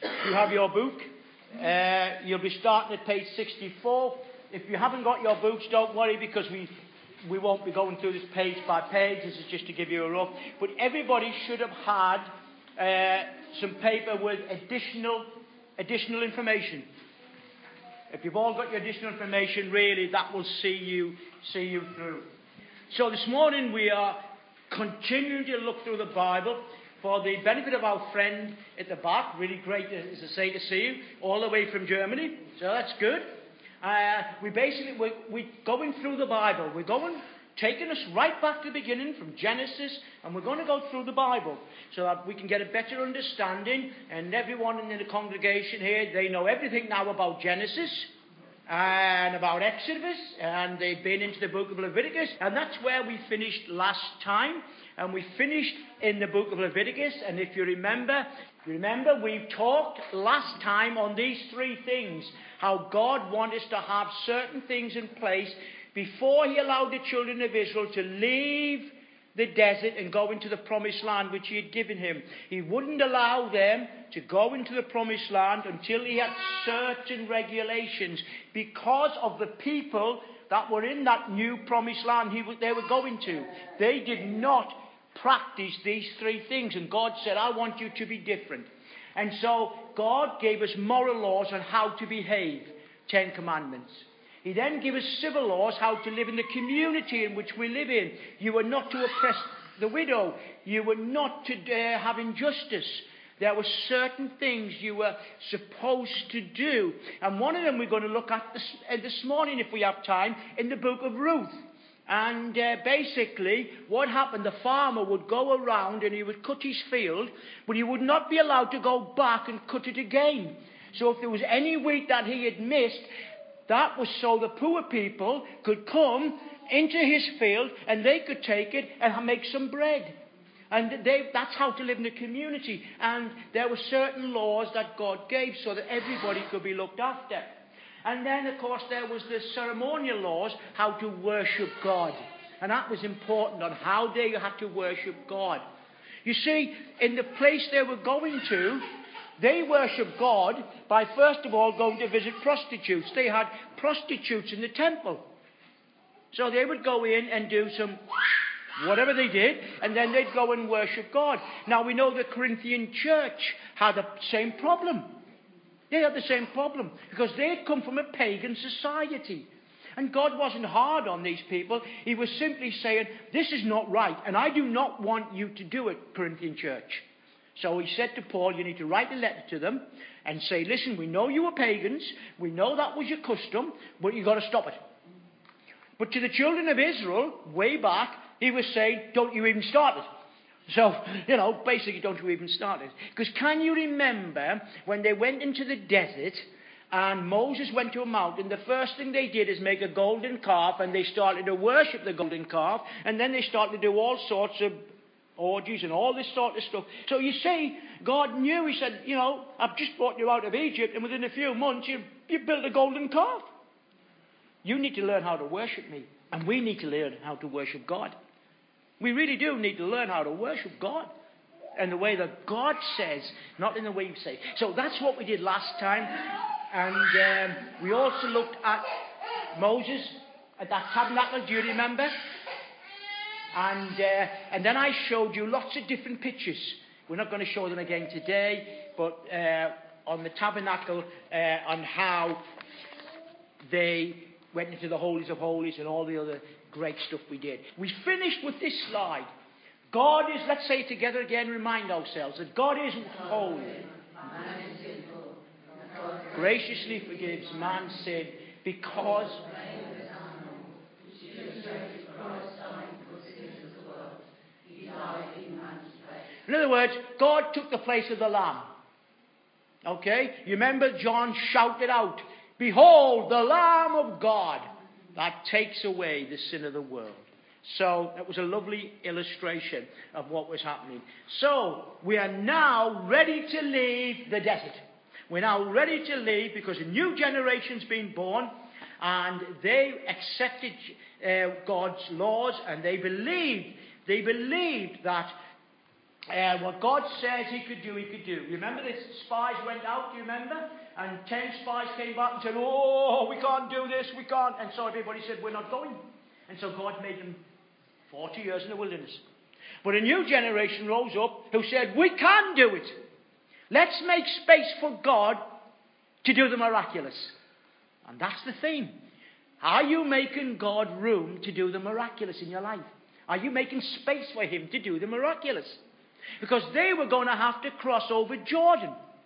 You have your book. You'll be starting at page 64. If you haven't got your books, don't worry, because we won't be going through this page by page. This is just to give you a rough. But everybody should have had some paper with additional information. If you've all got your additional information, really, that will see you through. So this morning we are continuing to look through the Bible for the benefit of our friend at the back. Really great, as I say, to see you all the way from Germany. So that's good. We're going through the Bible. Taking us right back to the beginning from Genesis, and we're going to go through the Bible so that we can get a better understanding. And everyone in the congregation here, they know everything now about Genesis and about Exodus, and they've been into the book of Leviticus, and that's where we finished last time. And we finished in the book of Leviticus, and if you remember, we talked last time on these three things, how God wanted us to have certain things in place before he allowed the children of Israel to leave the desert and go into the promised land which he had given him. He wouldn't allow them to go into the promised land until he had certain regulations, because of the people that were in that new promised land they were going to. They did not practice these three things, and God said, I want you to be different. And so God gave us moral laws on how to behave, 10 commandments. He then gave us civil laws, how to live in the community in which we live in. You were not to oppress the widow. You were not to have injustice. There were certain things you were supposed to do. And one of them we're going to look at this morning, if we have time, in the book of Ruth. And basically, what happened, the farmer would go around and he would cut his field, but he would not be allowed to go back and cut it again. So if there was any wheat that he had missed, that was so the poor people could come into his field and they could take it and make some bread. And that's how to live in the community. And there were certain laws that God gave so that everybody could be looked after. And then, of course, there was the ceremonial laws, how to worship God. And that was important, on how they had to worship God. You see, in the place they were going to, they worshipped God by, first of all, going to visit prostitutes. They had prostitutes in the temple. So they would go in and do some whatever they did, and then they'd go and worship God. Now, we know the Corinthian church had the same problem. They had the same problem, because they had come from a pagan society. And God wasn't hard on these people. He was simply saying, this is not right, and I do not want you to do it, Corinthian church. So he said to Paul, you need to write a letter to them and say, listen, we know you were pagans, we know that was your custom, but you've got to stop it. But to the children of Israel, way back, he was saying, don't you even start it. So, basically, don't you even start it. Because can you remember when they went into the desert and Moses went to a mountain, the first thing they did is make a golden calf, and they started to worship the golden calf, and then they started to do all sorts of orgies and all this sort of stuff. So you see, God knew. He said, I've just brought you out of Egypt, and within a few months you built a golden calf. You need to learn how to worship me, and we need to learn how to worship God. We really do need to learn how to worship God in the way that God says, not in the way you say. So that's what we did last time. And we also looked at Moses at that tabernacle. Do you remember? And then I showed you lots of different pictures. We're not going to show them again today, but on the tabernacle, on how they went into the holies of holies and all the other great stuff we did. We finished with this slide. God is, let's say it together again, remind ourselves that God is holy. Graciously forgives man's sin because in other words, God took the place of the Lamb. Okay? You remember John shouted out, behold, the Lamb of God that takes away the sin of the world. So that was a lovely illustration of what was happening. So we are now ready to leave the desert. We're now ready to leave because a new generation's been born, and they accepted God's laws, and they believed that what God says he could do, he could do. You remember the spies went out, do you remember? And 10 spies came back and said, oh, we can't do this, we can't. And so everybody said, we're not going. And so God made them 40 years in the wilderness. But a new generation rose up who said, we can do it. Let's make space for God to do the miraculous. And that's the theme. Are you making God room to do the miraculous in your life? Are you making space for him to do the miraculous? Because they were going to have to cross over Jordan.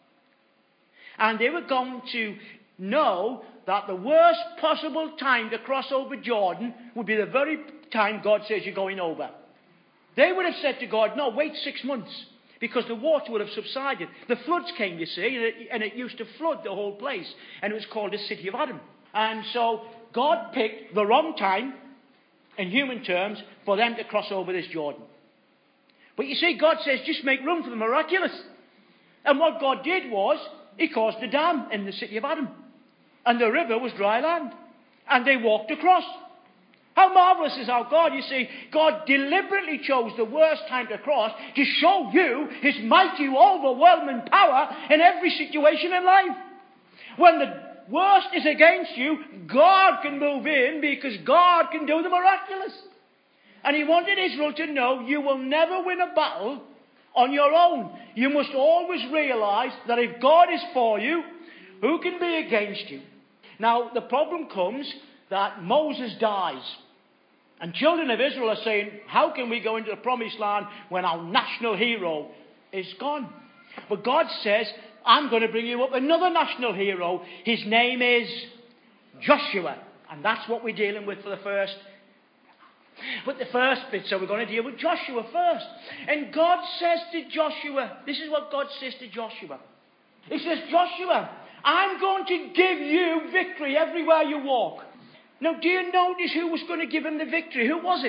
And they were going to know that the worst possible time to cross over Jordan would be the very time God says you're going over. They would have said to God, no, wait 6 months. Because the water would have subsided. The floods came, you see, and it used to flood the whole place. And it was called the city of Adam. And so God picked the wrong time, in human terms, for them to cross over this Jordan. But you see, God says, just make room for the miraculous. And what God did was, he caused a dam in the city of Adam. And the river was dry land. And they walked across. How marvellous is our God. You see, God deliberately chose the worst time to cross to show you his mighty, overwhelming power in every situation in life. When the worst is against you, God can move in because God can do the miraculous. And he wanted Israel to know you will never win a battle on your own. You must always realize that if God is for you, who can be against you? Now, the problem comes that Moses dies. And children of Israel are saying, how can we go into the promised land when our national hero is gone? But God says, I'm going to bring you up another national hero. His name is Joshua. And that's what we're dealing with for the first. But the first bit, so we're going to deal with Joshua first. And God says to Joshua, this is what God says to Joshua. He says, Joshua, I'm going to give you victory everywhere you walk. Now, do you notice who was going to give him the victory? Who was it?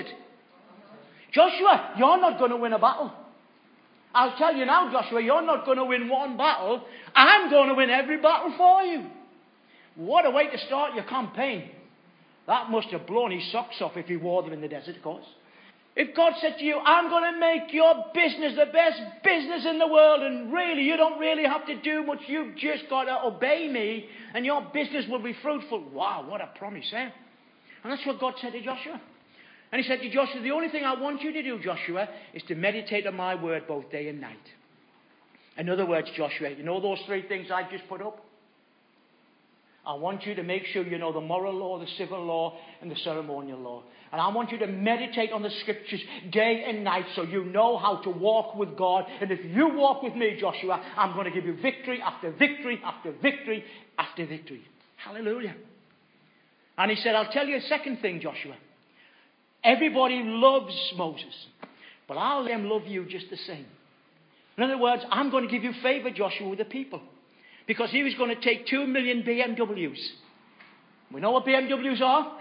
Joshua, you're not going to win a battle. I'll tell you now, Joshua, you're not going to win one battle. I'm going to win every battle for you. What a way to start your campaign. That must have blown his socks off if he wore them in the desert, of course. If God said to you, I'm going to make your business the best business in the world, and really, you don't really have to do much, you've just got to obey me, and your business will be fruitful. Wow, what a promise, eh? And that's what God said to Joshua. And he said to Joshua, the only thing I want you to do, Joshua, is to meditate on my word both day and night. In other words, Joshua, you know those 3 things I've just put up? I want you to make sure you know the moral law, the civil law, and the ceremonial law. And I want you to meditate on the scriptures day and night so you know how to walk with God. And if you walk with me, Joshua, I'm going to give you victory after victory after victory after victory. Hallelujah. And he said, I'll tell you a second thing, Joshua. Everybody loves Moses, but I'll let them love you just the same. In other words, I'm going to give you favor, Joshua, with the people. Because he was going to take 2 million BMWs. We know what BMWs are?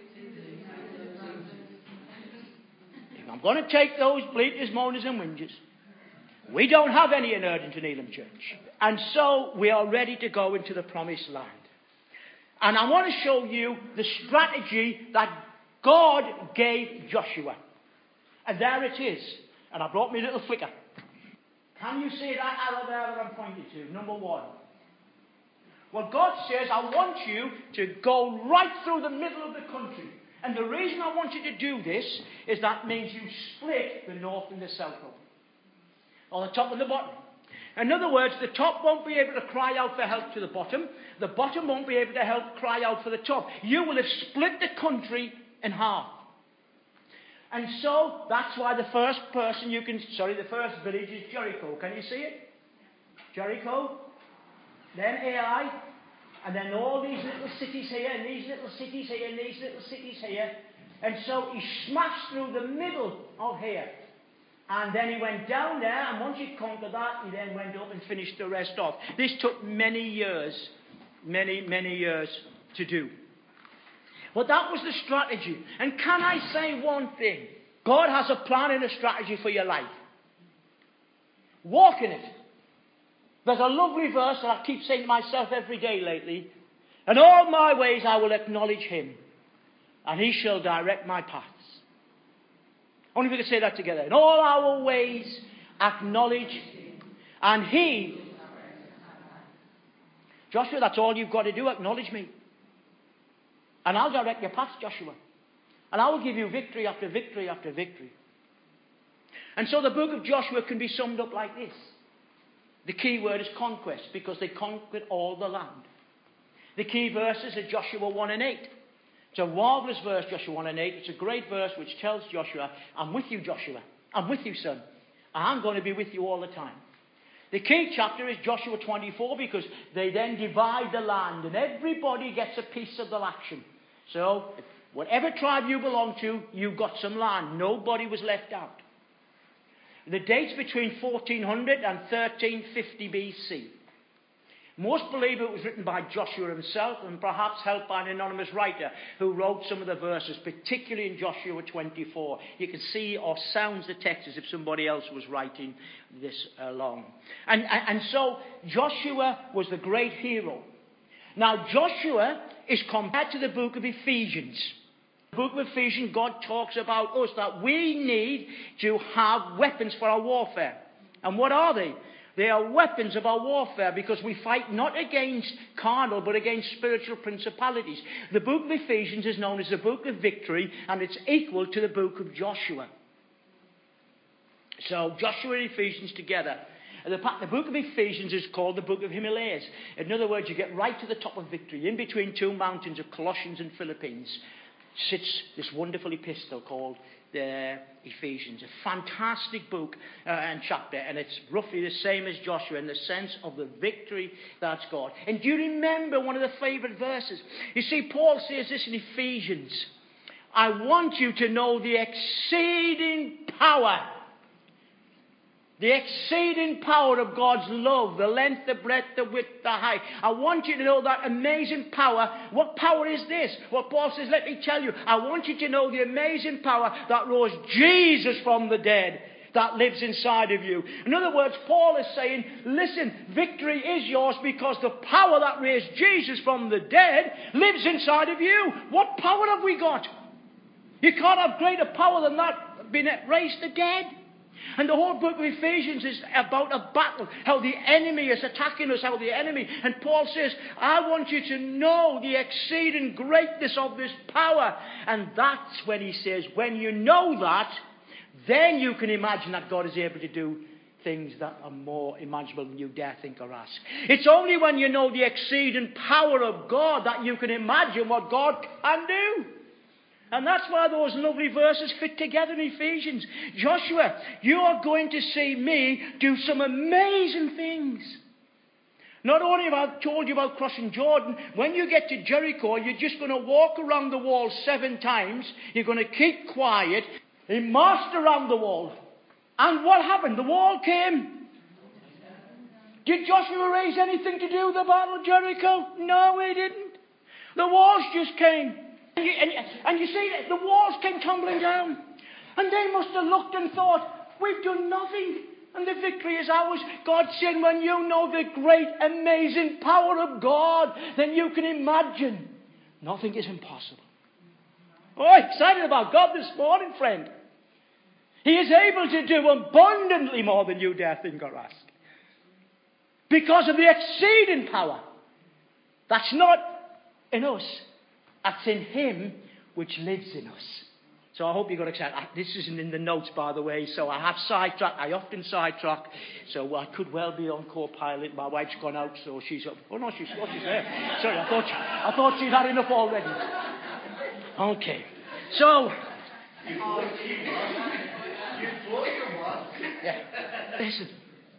I'm going to take those bleaters, moaners and whingers. We don't have any in Erdington Elim Church. And so we are ready to go into the promised land. And I want to show you the strategy that God gave Joshua. And there it is. And I brought me a little flicker. Can you see that arrow there that I'm pointing to? Number 1. Well, God says, I want you to go right through the middle of the country. And the reason I want you to do this is that means you split the north and the south up. Or the top and the bottom. In other words, the top won't be able to cry out for help to the bottom. The bottom won't be able to cry out for the top. You will have split the country in half. And so, that's why the first village is Jericho. Can you see it? Jericho. Then Ai, and then all these little cities here, and these little cities here, and these little cities here. And so he smashed through the middle of here. And then he went down there, and once he conquered that, he then went up and finished the rest off. This took many years to do. But that was the strategy. And can I say one thing? God has a plan and a strategy for your life. Walk in it. There's a lovely verse that I keep saying to myself every day lately. In all my ways I will acknowledge him, and he shall direct my paths. I wonder if we could say that together. In all our ways Acknowledge. And he, Joshua, that's all you've got to do. Acknowledge me. And I'll direct your path, Joshua. And I will give you victory after victory after victory. And so the book of Joshua can be summed up like this. The key word is conquest, because they conquered all the land. The key verses are Joshua 1 and 8. It's a marvellous verse, Joshua 1 and 8. It's a great verse which tells Joshua, I'm with you, Joshua. I'm with you, son. I'm going to be with you all the time. The key chapter is Joshua 24, because they then divide the land and everybody gets a piece of the action. So, whatever tribe you belong to, you got some land. Nobody was left out. The dates between 1400 and 1350 BC. Most believe it was written by Joshua himself, and perhaps helped by an anonymous writer who wrote some of the verses, particularly in Joshua 24. You can see or sounds the text as if somebody else was writing this along. And so Joshua was the great hero. Now Joshua is compared to the book of Ephesians. The book of Ephesians, God talks about us, that we need to have weapons for our warfare. And what are they? They are weapons of our warfare, because we fight not against carnal but against spiritual principalities. The book of Ephesians is known as the book of victory, and it's equal to the book of Joshua. So Joshua and Ephesians together. The book of Ephesians is called the book of Himalayas. In other words, you get right to the top of victory. In between two mountains of Colossians and Philippines sits this wonderful epistle called the Ephesians. A fantastic book and chapter, and it's roughly the same as Joshua in the sense of the victory that's got. And do you remember one of the favourite verses? You see, Paul says this in Ephesians. I want you to know the exceeding power. The exceeding power of God's love, the length, the breadth, the width, the height. I want you to know that amazing power. What power is this? Well, Paul says, let me tell you. I want you to know the amazing power that rose Jesus from the dead, that lives inside of you. In other words, Paul is saying, listen, victory is yours because the power that raised Jesus from the dead lives inside of you. What power have we got? You can't have greater power than that, being raised the dead. And the whole book of Ephesians is about a battle, how the enemy is attacking us, how the enemy. And Paul says, I want you to know the exceeding greatness of this power. And that's when he says, when you know that, then you can imagine that God is able to do things that are more imaginable than you dare think or ask. It's only when you know the exceeding power of God that you can imagine what God can do. And that's why those lovely verses fit together in Ephesians. Joshua, you are going to see me do some amazing things. Not only have I told you about crossing Jordan, when you get to Jericho, you're just going to walk around the wall 7 times. You're going to keep quiet. He marched around the wall. And what happened? The wall came. Did Joshua raise anything to do with the battle of Jericho? No, he didn't. The walls just came. And you see, the walls came tumbling down. And they must have looked and thought, we've done nothing. And the victory is ours. God said, when you know the great, amazing power of God, then you can imagine nothing is impossible. Oh, excited about God this morning, friend. He is able to do abundantly more than you dare think or ask. Because of the exceeding power. That's not in us. That's in Him which lives in us. So I hope you got excited. This isn't in the notes, by the way, so I have sidetracked. I often sidetrack, so I could well be on co-pilot. My wife's gone out, so she's up. Oh no, she's there. Sorry, I thought she'd had enough already. Okay, so. Yeah. Listen.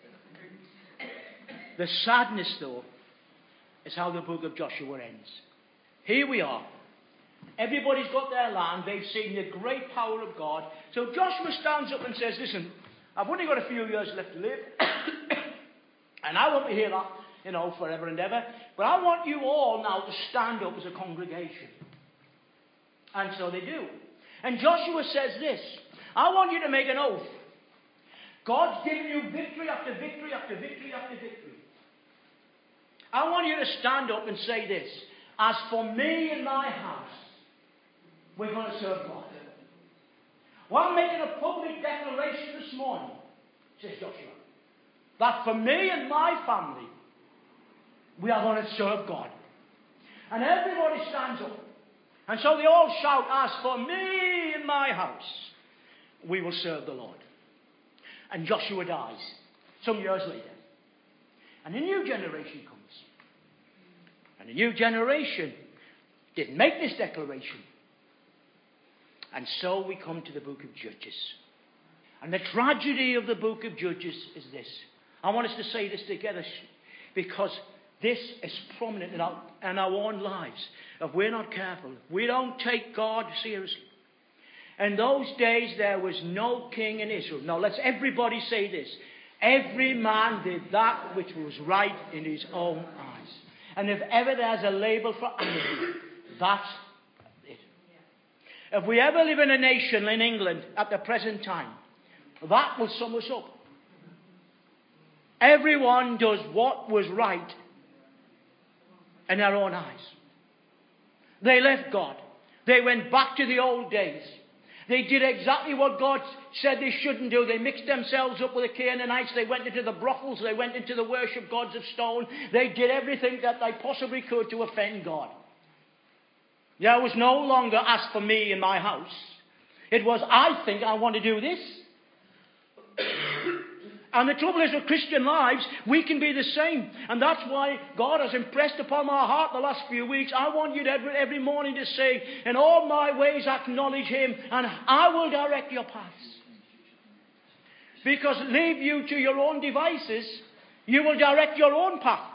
The sadness, though, is how the book of Joshua ends. Here we are. Everybody's got their land. They've seen the great power of God. So Joshua stands up and says, listen, I've only got a few years left to live. And I won't be here, forever and ever. But I want you all now to stand up as a congregation. And so they do. And Joshua says this, I want you to make an oath. God's given you victory after victory after victory after victory. I want you to stand up and say this. As for me and my house, we're going to serve God. Well, I'm making a public declaration this morning says Joshua, that for me and my family, we are going to serve God. And everybody stands up. And so they all shout, as for me and my house, we will serve the Lord. And Joshua dies some years later. And a new generation comes. And a new generation didn't make this declaration. And so we come to the book of Judges. And the tragedy of the book of Judges is this. I want us to say this together because this is prominent in our own lives. If we're not careful, if we don't take God seriously. In those days there was no king in Israel. Now let's everybody say this. Every man did that which was right in his own eyes. And if ever there's a label for anarchy, that's it. If we ever live in a nation in England at the present time, that will sum us up. Everyone does what was right in their own eyes. They left God. They went back to the old days. They did exactly what God said they shouldn't do. They mixed themselves up with the Canaanites. They went into the brothels. They went into the worship gods of stone. They did everything that they possibly could to offend God. There was no longer, as for me in my house. It was, I think I want to do this. And the trouble is with Christian lives, we can be the same. And that's why God has impressed upon my heart the last few weeks. I want you to every morning to say, in all my ways acknowledge Him, and I will direct your paths. Because leave you to your own devices, you will direct your own path.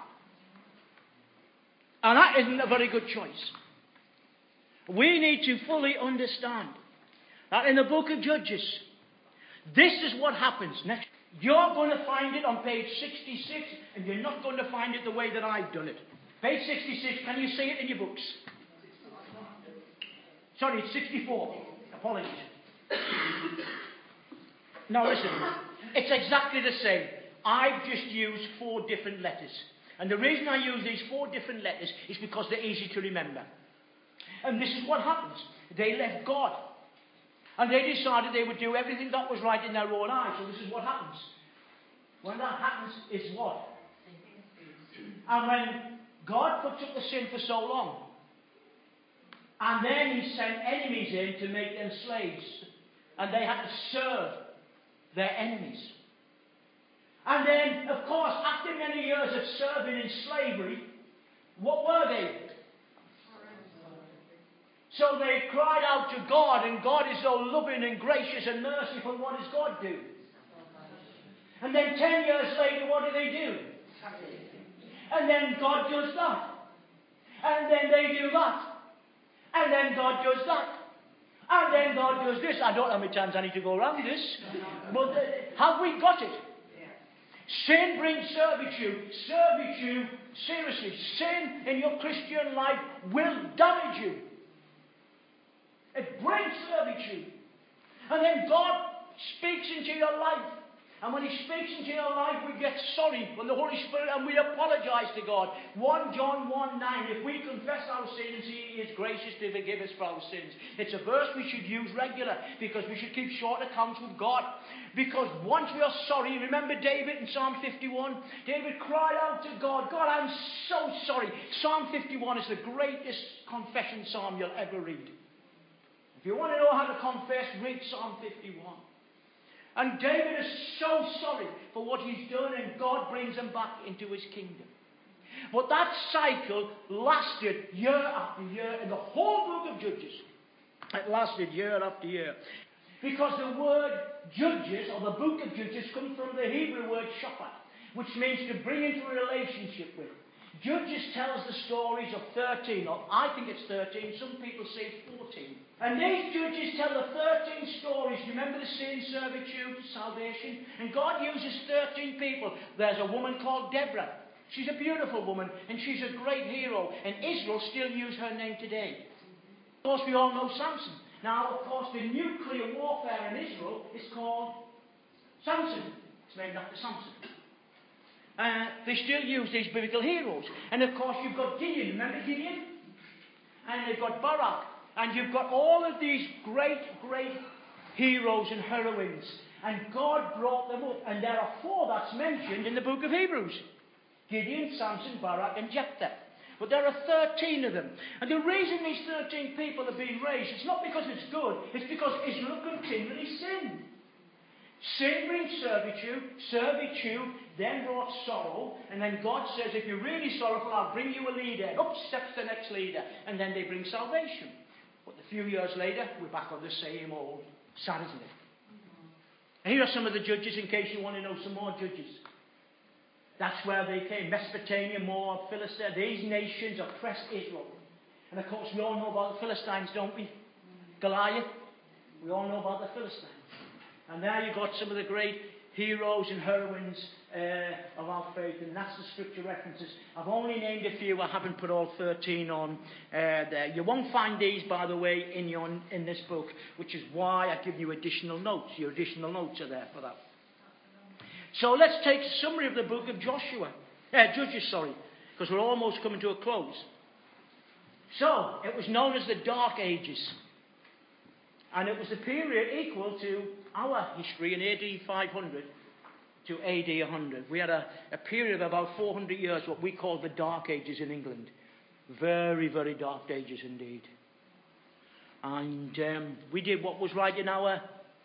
And that isn't a very good choice. We need to fully understand that in the book of Judges, this is what happens next. You're going to find it on page 66, and you're not going to find it the way that I've done it. Page 66, can you see it in your books? Sorry, it's 64. Apologies. Now listen, it's exactly the same. I've just used 4 different letters. And the reason I use these 4 different letters is because they're easy to remember. And this is what happens. They left God. And they decided they would do everything that was right in their own eyes. So this is what happens. When that happens, is what? And when God puts up the sin for so long, and then He sent enemies in to make them slaves, and they had to serve their enemies. And then, of course, after many years of serving in slavery, what were they? So they cried out to God, and God is so loving and gracious and merciful. What does God do? And then 10 years later, what do? And then God does that. And then they do that. And then God does that. And then God does this. I don't know how many times I need to go around this. But have we got it? Sin brings servitude. Servitude, seriously, sin in your Christian life will damage you. It brings servitude. And then God speaks into your life. And when He speaks into your life, we get sorry from the Holy Spirit and we apologize to God. 1 John 1:9. If we confess our sins, He is gracious to forgive us for our sins. It's a verse we should use regular because we should keep short accounts with God. Because once we are sorry, remember David in Psalm 51? David cried out to God, God, I'm so sorry. Psalm 51 is the greatest confession psalm you'll ever read. If you want to know how to confess, read Psalm 51. And David is so sorry for what he's done, and God brings him back into His kingdom. But that cycle lasted year after year in the whole book of Judges. It lasted year after year. Because the word Judges, or the book of Judges, comes from the Hebrew word shaphat, which means to bring into a relationship with. Judges tells the stories of 13, or I think it's 13, some people say 14. And these Judges tell the 13 stories. Remember the sin, servitude, salvation? And God uses 13 people. There's a woman called Deborah. She's a beautiful woman, and she's a great hero. And Israel still use her name today. Of course, we all know Samson. Now, of course, the nuclear warfare in Israel is called Samson. It's named after Samson. They still use these biblical heroes. And of course you've got Gideon. Remember Gideon? And they've got Barak. And you've got all of these great, great heroes and heroines. And God brought them up. And there are 4 that's mentioned in the book of Hebrews. Gideon, Samson, Barak and Jephthah. But there are 13 of them. And the reason these 13 people are being raised, it's not because it's good, it's because Israel continually sinned. Sin brings servitude, servitude then brought sorrow, and then God says, if you're really sorrowful, I'll bring you a leader. And up steps the next leader, and then they bring salvation. But a few years later, we're back on the same old. Sad, isn't it? And here are some of the judges, in case you want to know some more judges. That's where they came. Mesopotamia, Moab, Philistia. These nations oppressed Israel. And of course, we all know about the Philistines, don't we? Goliath. We all know about the Philistines. And there you've got some of the great heroes and heroines of our faith. And that's the scripture references. I've only named a few. I haven't put all 13 on there. You won't find these, by the way, in this book, which is why I give you additional notes. Your additional notes are there for that. So let's take a summary of the book of Judges, because we're almost coming to a close. So, it was known as the Dark Ages. And it was a period equal to our history in AD 500 to AD 100. We had a period of about 400 years, what we call the Dark Ages in England. Very, very dark ages indeed. And we did what was right in our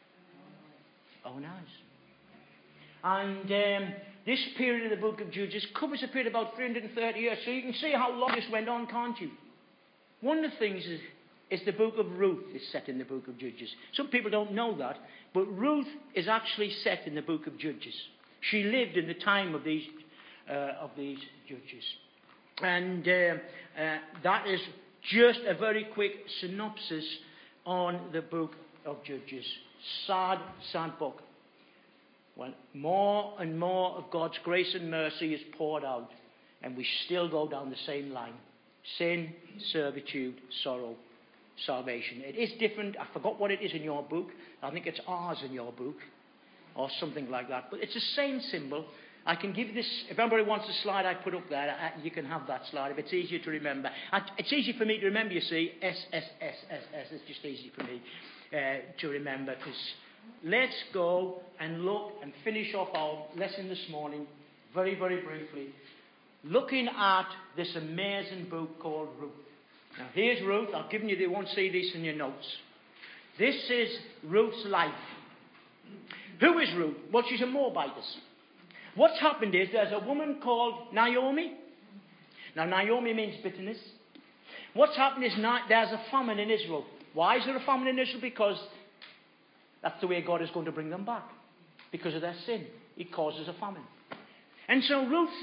own eyes. And this period of the book of Judges covers a period of about 330 years. So you can see how long this went on, can't you? One of the things is the book of Ruth is set in the book of Judges. Some people don't know that, but Ruth is actually set in the book of Judges. She lived in the time of these judges. And that is just a very quick synopsis on the book of Judges. Sad, sad book. When more and more of God's grace and mercy is poured out, and we still go down the same line. Sin, servitude, sorrow, salvation. It is different. I forgot what it is in your book. I think it's ours in your book, or something like that. But it's the same symbol. I can give this, if anybody wants the slide I put up there, you can have that slide if it's easier to remember. It's easy for me to remember, you see. S. It's just easy for me to remember, because let's go and look and finish off our lesson this morning very, very briefly, looking at this amazing book called Ruth. Now, here's Ruth. I've given you, they won't see this in your notes. This is Ruth's life. Who is Ruth? Well, she's a Moabitess. What's happened is there's a woman called Naomi. Now, Naomi means bitterness. What's happened is there's a famine in Israel. Why is there a famine in Israel? Because that's the way God is going to bring them back. Because of their sin. It causes a famine. And so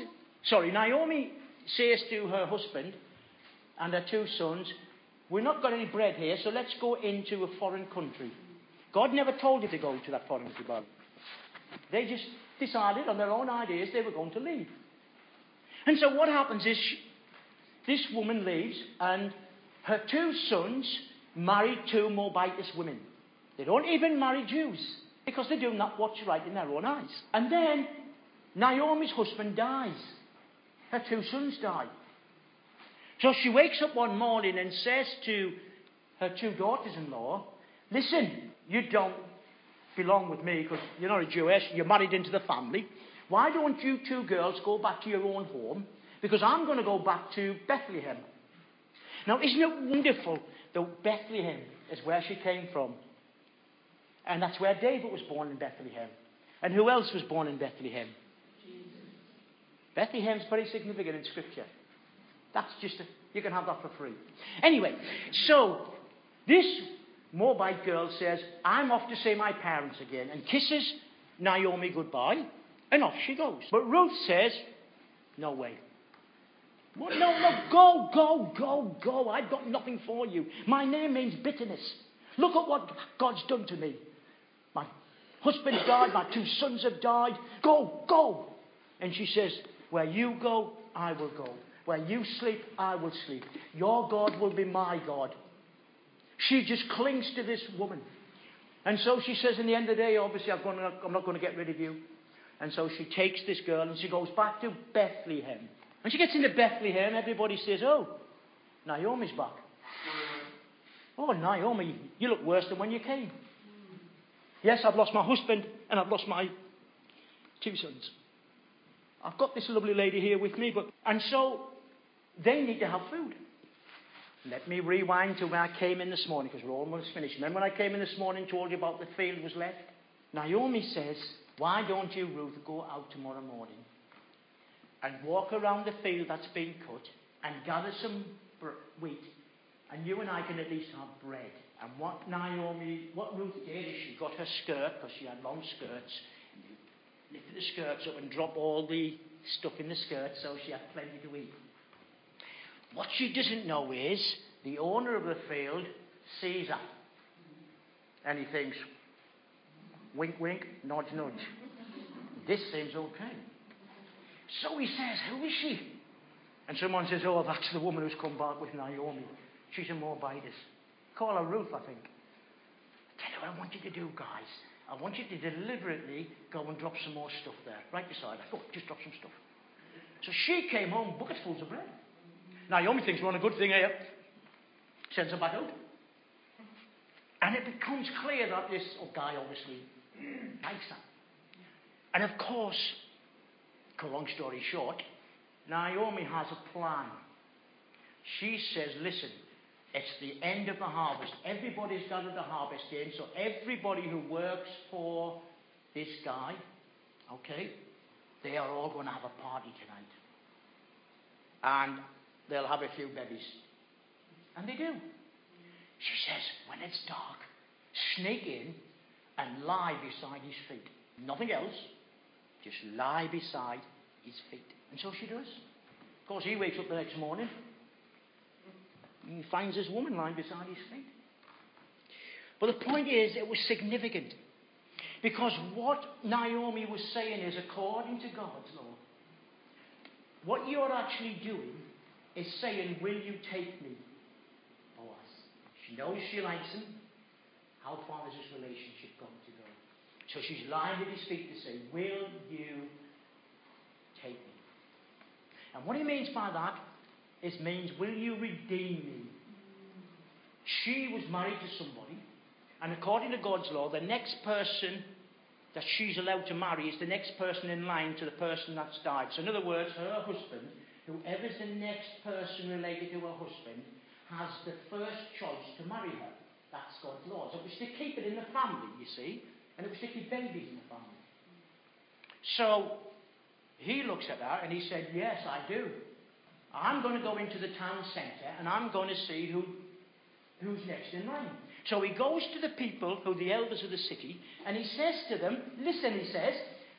Naomi says to her husband and her 2 sons, we've not got any bread here, so let's go into a foreign country. God never told you to go to that foreign country. They just decided on their own ideas they were going to leave. And so what happens is this woman leaves, and her 2 sons marry 2 Moabitess women. They don't even marry Jews, because they do not what's right in their own eyes. And then Naomi's husband dies. Her 2 sons die. So she wakes up one morning and says to her 2 daughters-in-law, listen, you don't belong with me because you're not a Jewish, you're married into the family. Why don't you 2 girls go back to your own home? Because I'm going to go back to Bethlehem. Now, isn't it wonderful that Bethlehem is where she came from? And that's where David was born, in Bethlehem. And who else was born in Bethlehem? Jesus. Bethlehem's very significant in Scripture. That's just, you can have that for free. Anyway, so this Moabite girl says, I'm off to see my parents again, and kisses Naomi goodbye, and off she goes. But Ruth says, no way. Well, no, go. I've got nothing for you. My name means bitterness. Look at what God's done to me. My husband died, my 2 sons have died. Go. And she says, where you go, I will go. Where you sleep, I will sleep. Your God will be my God. She just clings to this woman. And so she says, in the end of the day, obviously, I'm not going to get rid of you. And so she takes this girl and she goes back to Bethlehem. When she gets into Bethlehem, everybody says, oh, Naomi's back. Oh, Naomi, you look worse than when you came. Yes, I've lost my husband and I've lost my 2 sons. I've got this lovely lady here with me, and so they need to have food. Let me rewind to when I came in this morning, because we're almost finished. Remember when I came in this morning and told you about the field was left? Naomi says, why don't you, Ruth, go out tomorrow morning and walk around the field that's been cut and gather some wheat, and you and I can at least have bread. And what Ruth did is she got her skirt, because she had long skirts, lifted the skirts up and dropped all the stuff in the skirt so she had plenty to eat. What she doesn't know is the owner of the field sees her. And he thinks, wink, wink, nudge, nudge. This seems okay. So he says, who is she? And someone says, oh, that's the woman who's come back with Naomi. She's a Moabitess. Call her Ruth, I think. Tell you what I want you to do, guys. I want you to deliberately go and drop some more stuff there, right beside her. Go, just drop some stuff. So she came home, bucketfuls of bread. Naomi thinks we're on a good thing here. Sends her back out. And it becomes clear that this guy obviously likes her. And of course, cut a long story short, Naomi has a plan. She says, listen, it's the end of the harvest. Everybody's gathered the harvest in, so everybody who works for this guy, okay, they are all going to have a party tonight. And they'll have a few babies. And they do. She says, when it's dark, sneak in and lie beside his feet. Nothing else. Just lie beside his feet. And so she does. Of course, he wakes up the next morning. He finds this woman lying beside his feet. But the point is, it was significant. Because what Naomi was saying is, according to God's law, what you're actually doing is saying, will you take me, Boaz? She knows she likes him. How far is this relationship going to go? So she's lying at his feet to say, will you take me? And what he means by that means, will you redeem me? She was married to somebody, and according to God's law, the next person that she's allowed to marry is the next person in line to the person that's died. So in other words, her husband, whoever's the next person related to her husband, has the first choice to marry her. That's God's law. So it was to keep it in the family, you see, and it was to keep babies in the family. So he looks at her and he said, yes, I do. I'm going to go into the town centre and I'm going to see who's next in line. So he goes to the people, who the elders of the city, and he says to them, listen, he says,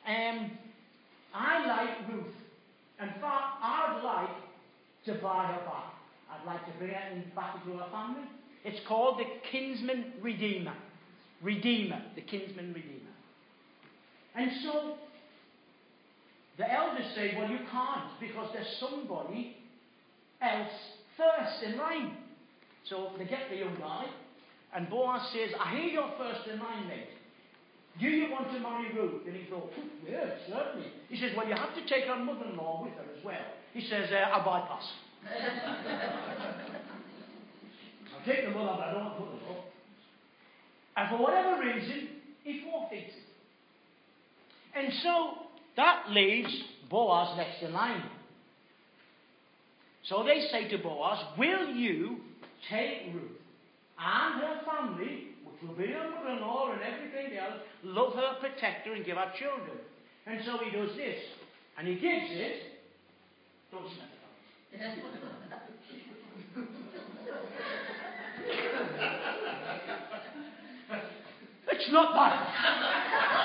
I like Ruth. In fact, I'd like to buy her back. I'd like to bring her back into her family. It's called the kinsman redeemer. Redeemer, the kinsman redeemer. And so the elders say, well, you can't, because there's somebody else first in line. So they get the young guy, and Boaz says, I hear you're first in line, mate. Do you want to marry Ruth? And he thought, yeah, certainly. He says, well, you have to take her mother-in-law with her as well. He says, I'll bypass. I'll take the mother, but I don't want mother-in-law. And for whatever reason, he forfeits it. And so that leaves Boaz next in line. So they say to Boaz, will you take Ruth and her family, which will be her mother-in-law and everything else, love her, protect her, and give her children? And so he does this. And he gives it. Don't smell it. It's not that.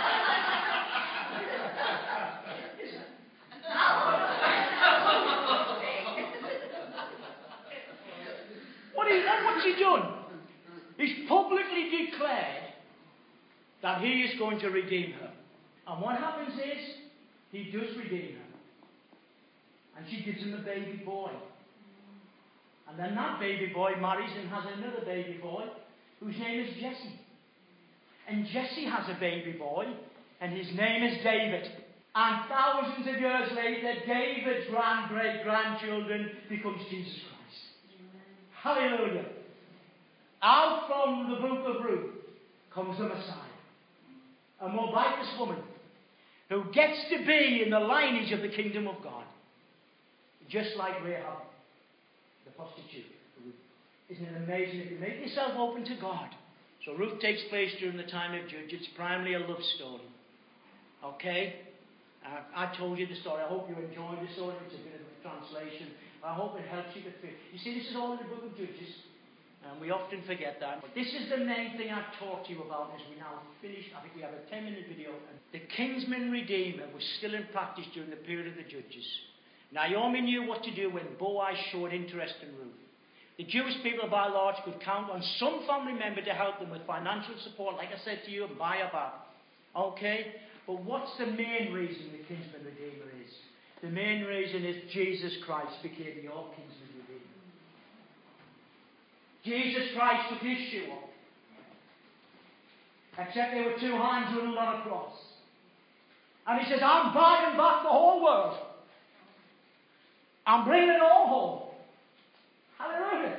What's he done? He's publicly declared that he is going to redeem her. And what happens is, he does redeem her. And she gives him a baby boy. And then that baby boy marries and has another baby boy, whose name is Jesse. And Jesse has a baby boy, and his name is David. And thousands of years later, David's great-grandchildren becomes Jesus Christ. Hallelujah. Out from the book of Ruth comes the Messiah. a Moabitess woman, who gets to be in the lineage of the kingdom of God. Just like Rahab, the prostitute. Isn't it amazing if you make yourself open to God? So Ruth takes place during the time of Judges. It's primarily a love story. Okay? I told you the story. I hope you enjoyed the story. It's a bit of a translation. I hope it helps you to feel. You see, this is all in the book of Judges. And we often forget that. But this is the main thing I've talked to you about as we now finish. I think we have a 10-minute video. The kinsman redeemer was still in practice during the period of the Judges. Naomi knew what to do when Boaz showed interest in Ruth. The Jewish people, by and large, could count on some family member to help them with financial support, like I said to you, and buy a bag. Okay? But what's the main reason the kinsman redeemer is? The main reason is Jesus Christ became your kinsman redeemer. Jesus Christ took his shoe off. Except there were two hands running on a cross. And he says, I'm buying back the whole world. I'm bringing it all home. Hallelujah.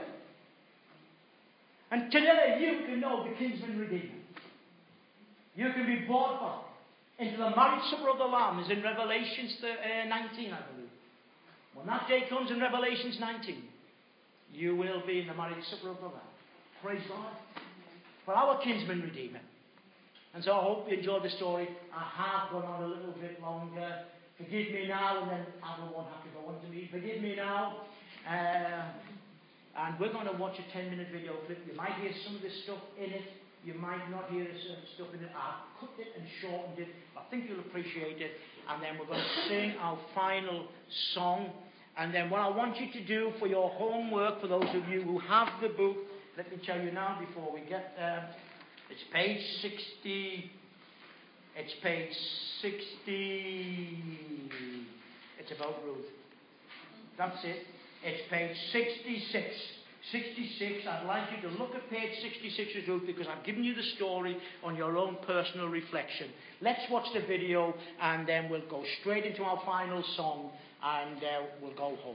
And today you can know the kinsman redeemer. You can be bought back into the marriage supper of the Lamb, as in Revelations 19, I believe. When that day comes in Revelations 19, you will be in the marriage supper of the Lamb. Praise God. For our kinsman redeemer. And so I hope you enjoyed the story. I have gone on a little bit longer. Forgive me now, and then I won't have to go on to me. Forgive me now. And we're going to watch a 10-minute video clip. You might hear some of the stuff in it. You might not hear certain stuff in it. I've cut it and shortened it. I think you'll appreciate it. And then we're going to sing our final song. And then what I want you to do for your homework, for those of you who have the book, let me tell you now before we get there. It's page 60. It's page 60. It's about Ruth. That's it. It's page 66. 66. I'd like you to look at page 66 of Ruth, because I've given you the story on your own personal reflection. Let's watch the video, and then we'll go straight into our final song, and we'll go home.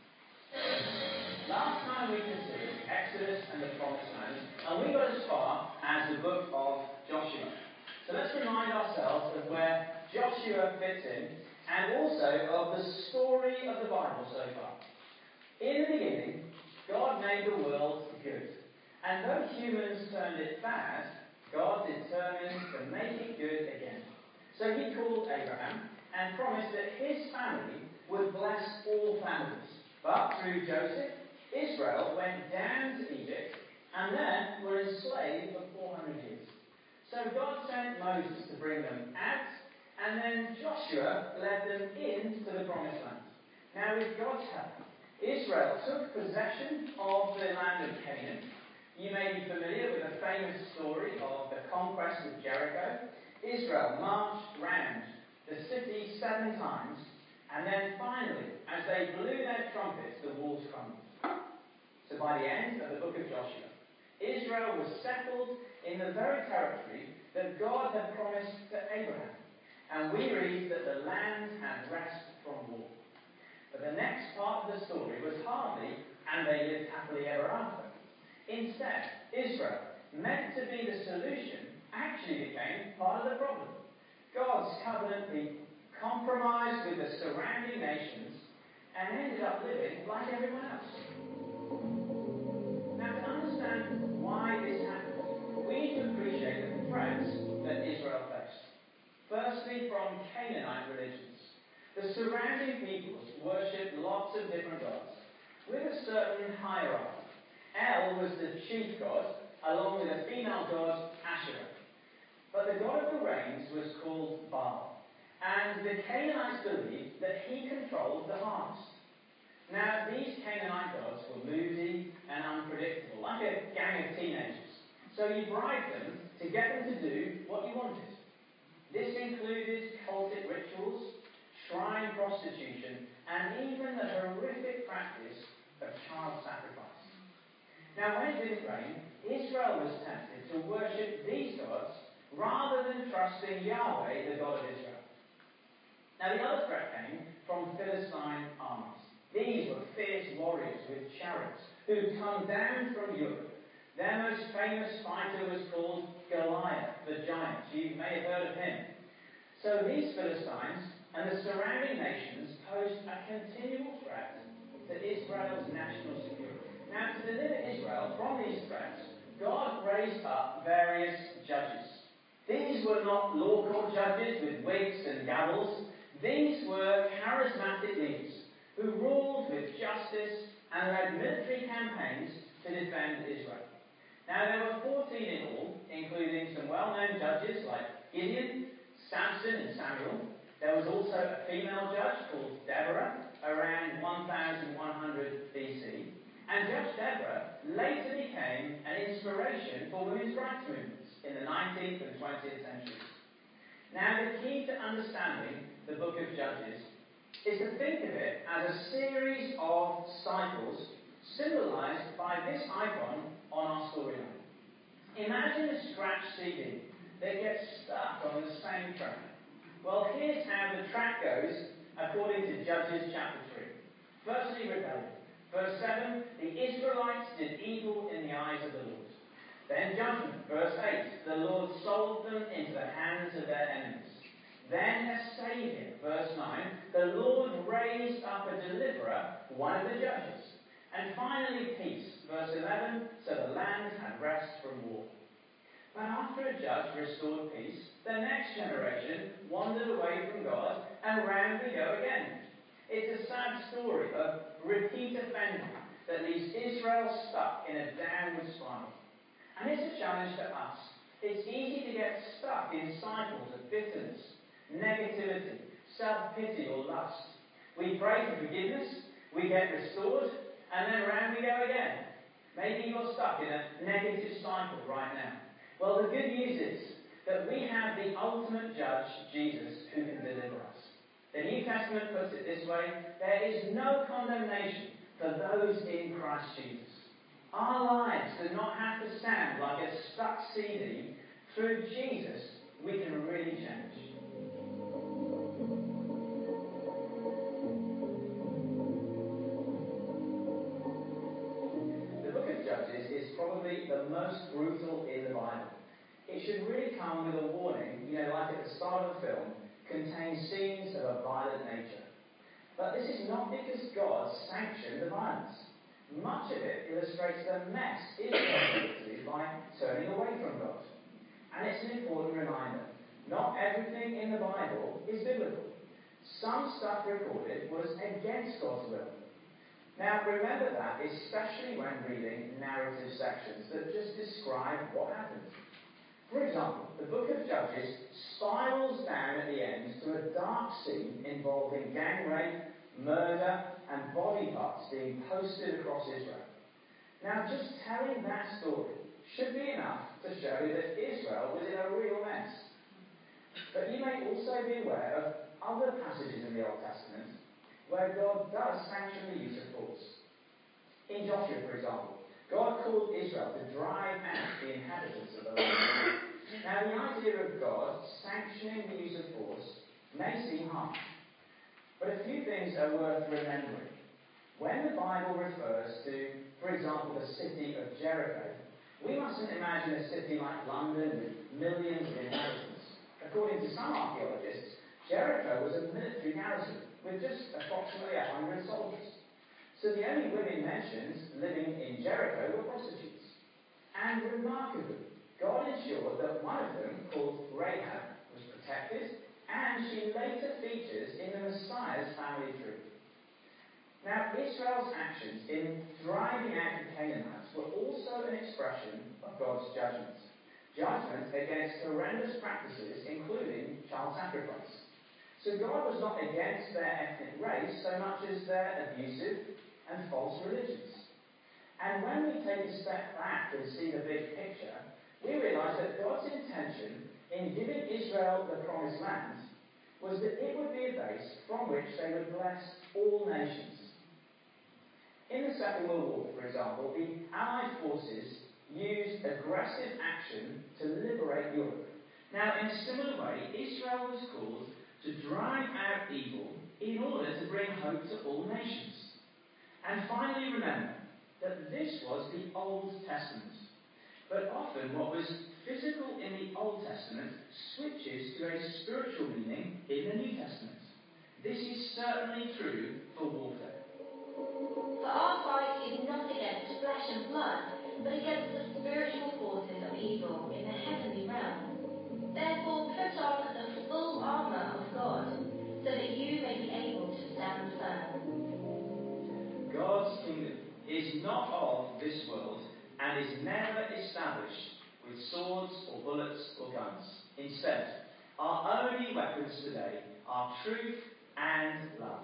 Last time we considered Exodus and the Promised Land, and we got as far as the book of Joshua. So let's remind ourselves of where Joshua fits in, and also of the story of the Bible so far. In the beginning, God made the world good. And though humans turned it bad, God determined to make it good again. So he called Abraham and promised that his family would bless all families. But through Joseph, Israel went down to Egypt and there were enslaved for 400 years. So God sent Moses to bring them out, and then Joshua led them into the Promised Land. Now, with God's help, Israel took possession of the land of Canaan. You may be familiar with the famous story of the conquest of Jericho. Israel marched round the city 7 times, and then finally, as they blew their trumpets, the walls crumbled. So by the end of the book of Joshua, Israel was settled in the very territory that God had promised to Abraham. And we read that the land had rest from war. But the next part of the story was hardly, and they lived happily ever after. Instead, Israel, meant to be the solution, actually became part of the problem. God's covenant people compromised with the surrounding nations and ended up living like everyone else. Now, to understand why this happened, we need to appreciate the threats that Israel faced. Firstly, from Canaanite religions. The surrounding peoples worshipped lots of different gods, with a certain hierarchy. El was the chief god, along with a female god, Asherah. But the god of the rains was called Baal, and the Canaanites believed that he controlled the harvest. Now, these Canaanite gods were moody and unpredictable, like a gang of teenagers. So you bribed them to get them to do what you wanted. This included cultic rituals, shrine prostitution, and even the horrific practice of child sacrifice. Now, when it didn't rain, Israel was tempted to worship these gods rather than trusting Yahweh, the God of Israel. Now, the other threat came from Philistine armies. These were fierce warriors with chariots who'd come down from Europe. Their most famous fighter was called Goliath, the giant. You may have heard of him. So these Philistines and the surrounding nations posed a continual threat to Israel's national security. Now, to deliver Israel from these threats, God raised up various judges. These were not law court judges with wigs and gavels. These were charismatic leaders who ruled with justice and led military campaigns to defend Israel. Now, there were 14 in all, including some well-known judges like Gideon, Samson, and Samuel. There was also a female judge called Deborah, around 1100 BC. And Judge Deborah later became an inspiration for women's rights movements in the 19th and 20th centuries. Now, the key to understanding the book of Judges is to think of it as a series of cycles symbolised by this icon on our storyline. Imagine a scratch CD that gets stuck on the same track. Well, here's how the track goes according to Judges chapter 3. Firstly, rebellion. Verse 7, the Israelites did evil in the eyes of the Lord. Then judgment. Verse 8, the Lord sold them into the hands of their enemies. Then a saviour. Verse 9, the Lord raised up a deliverer, one of the judges. And finally, peace. Verse 11, so the land had rest from war. But after a judge restored peace, the next generation wandered away from God, and round we go again. It's a sad story of repeat offending that leaves Israel stuck in a downward spiral. And it's a challenge to us. It's easy to get stuck in cycles of bitterness, negativity, self-pity or lust. We pray for forgiveness, we get restored, and then round we go again. Maybe you're stuck in a negative cycle right now. Well, the good news is that we have the ultimate judge, Jesus, who can deliver us. The New Testament puts it this way: there is no condemnation for those in Christ Jesus. Our lives do not have to sound like a stuck CD. Through Jesus, we can really change. The book of Judges is probably the most brutal in the Bible. It should really come with a warning, like at the start of a film, contains scenes of a violent nature. But this is not because God sanctioned the violence. Much of it illustrates the mess Israel got into by turning away from God. And it's an important reminder. Not everything in the Bible is biblical. Some stuff recorded was against God's will. Now, remember that, especially when reading narrative sections that just describe what happened. For example, the book of Judges spirals down at the end to a dark scene involving gang rape, murder, and body parts being posted across Israel. Now, just telling that story should be enough to show that Israel was in a real mess. But you may also be aware of other passages in the Old Testament where God does sanction the use of force. In Joshua, for example, God called Israel to drive out the inhabitants of the land. Now, the idea of God sanctioning the use of force may seem harsh, but a few things are worth remembering. When the Bible refers to, for example, the city of Jericho, we mustn't imagine a city like London with millions of inhabitants. According to some archaeologists, Jericho was a military garrison with just approximately 100 soldiers. So the only women mentioned living in Jericho were prostitutes. And remarkably, God ensured that one of them, called Rahab, was protected, and she later features in the Messiah's family tree. Now, Israel's actions in driving out the Canaanites were also an expression of God's judgment. Judgment against horrendous practices, including child sacrifice. So God was not against their ethnic race so much as their abusive and false religions. And when we take a step back and see the big picture, we realise that God's intention in giving Israel the promised land was that it would be a base from which they would bless all nations. In the Second World War, for example, the Allied forces used aggressive action to liberate Europe. Now, in a similar way, Israel was called to drive out evil in order to bring hope to all nations. And finally, remember that this was the Old Testament. But often what was physical in the Old Testament switches to a spiritual meaning in the New Testament. This is certainly true for warfare. For our fight is not against flesh and blood, but against the spiritual forces of evil in the heavenly realm. Therefore put on the full armour of God, so that you may be able to stand firm. God's kingdom is not of this world and is never established with swords or bullets or guns. Instead, our only weapons today are truth and love.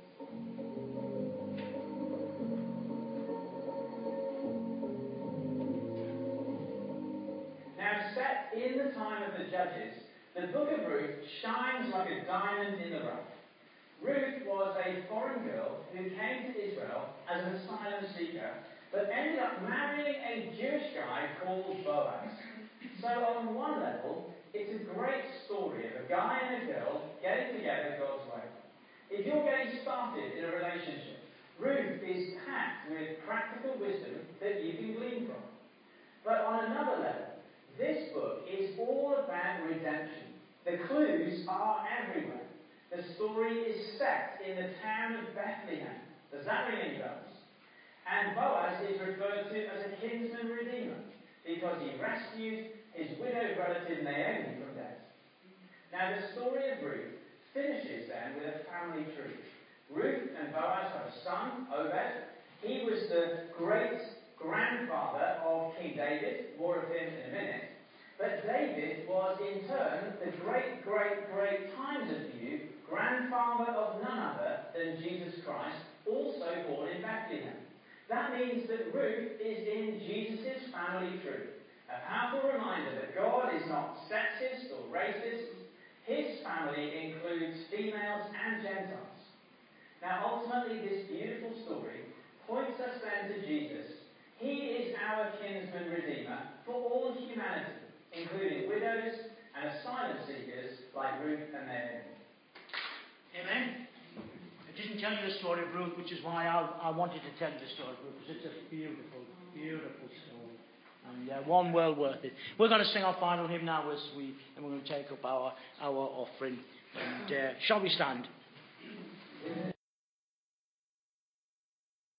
Now, set in the time of the Judges, the book of Ruth shines like a diamond in the rough. Ruth was a foreign girl who came to Israel as an asylum seeker, but ended up marrying a Jewish guy called Boaz. So on one level, it's a great story of a guy and a girl getting together God's way. If you're getting started in a relationship, Ruth is packed with practical wisdom that you can glean from. But on another level, this book is all about redemption. The clues are everywhere. The story is set in the town of Bethlehem. Does that ring any bells? And Boaz is referred to as a kinsman redeemer because he rescued his widowed relative Naomi from death. Now the story of Ruth finishes then with a family tree. Ruth and Boaz have a son, Obed. He was the great-grandfather of King David. More of him in a minute. But David was in turn the great times of view grandfather of none other than Jesus Christ, also born in Bethlehem. That means that Ruth is in Jesus' family tree. A powerful reminder that God is not sexist or racist. His family includes females and Gentiles. Now, ultimately, this beautiful story points us then to Jesus. He is our kinsman redeemer for all humanity, including widows and asylum seekers like Ruth and Naomi. Amen. I didn't tell you the story of Ruth, which is why I wanted to tell you the story of Ruth, because it's a beautiful, beautiful story. And one well worth it. We're going to sing our final hymn now and we're going to take up our offering. And shall we stand?